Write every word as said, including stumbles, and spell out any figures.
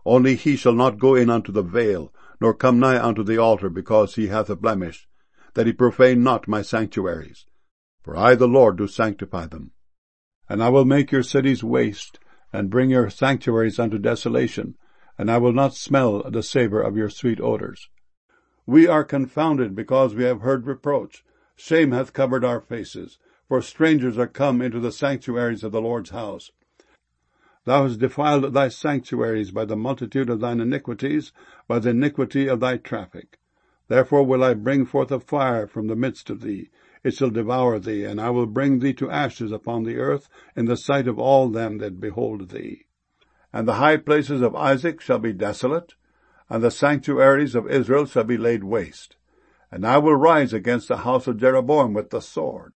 Only he shall not go in unto the veil, nor come nigh unto the altar, because he hath a blemish, that he profane not my sanctuaries. For I the Lord do sanctify them. And I will make your cities waste, and bring your sanctuaries unto desolation, and I will not smell the savour of your sweet odours. We are confounded because we have heard reproach. Shame hath covered our faces, for strangers are come into the sanctuaries of the Lord's house. Thou hast defiled thy sanctuaries by the multitude of thine iniquities, by the iniquity of thy traffic. Therefore will I bring forth a fire from the midst of thee. It shall devour thee, and I will bring thee to ashes upon the earth in the sight of all them that behold thee. And the high places of Isaac shall be desolate, and the sanctuaries of Israel shall be laid waste. And I will rise against the house of Jeroboam with the sword,